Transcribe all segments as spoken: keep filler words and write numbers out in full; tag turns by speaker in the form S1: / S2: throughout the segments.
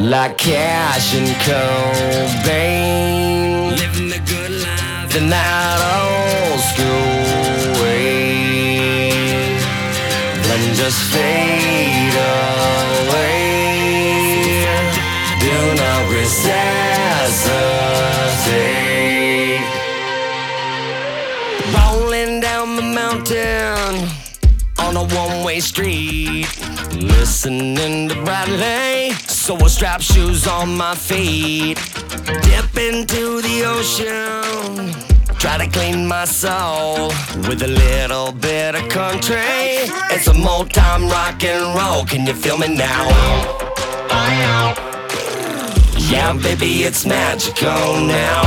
S1: like Cash and Cobain,
S2: living the good life,
S1: the that old school way, then just fade away. Do not resuscitate. Rolling down the mountain on a one-way street, listening to Bradley, so I strap shoes on my feet. Dip into the ocean, try to clean my soul with a little bit of country. It's some old time rock and roll. Can you feel me now? Yeah, baby, it's magical now.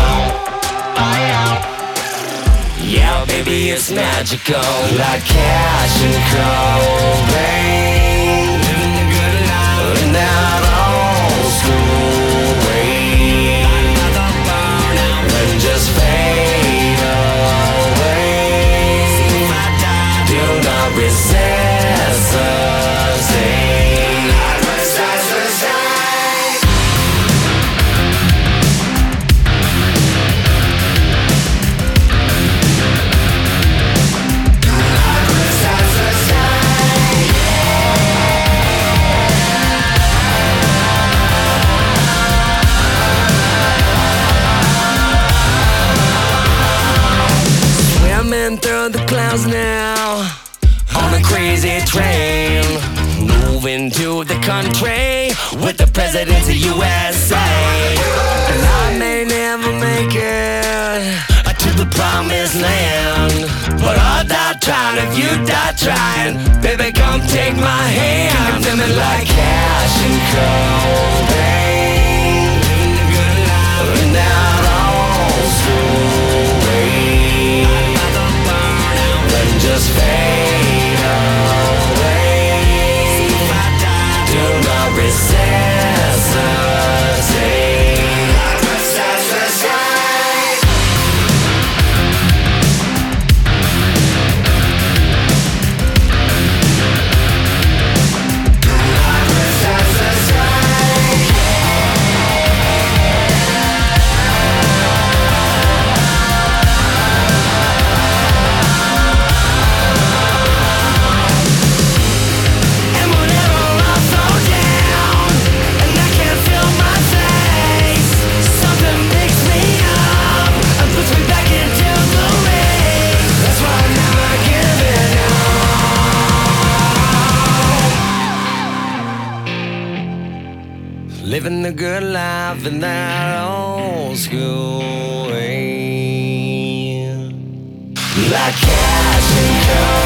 S1: Yeah, baby, it's magical, like Cash and Cobain,
S2: living the good life,
S1: in that old school way, and just fade away. Do not resuscitate. Through the clouds now, on a crazy train, moving to the country with the president of U S A. And I may never make it to the promised land, but I'll die trying if you die trying. Baby, come take my hand. Feel me like Cash and Cobain,
S2: living the good life,
S1: in that old school way, just fade away. Do not resuscitate. Living the good life in that old school way, like Cash and Cobain.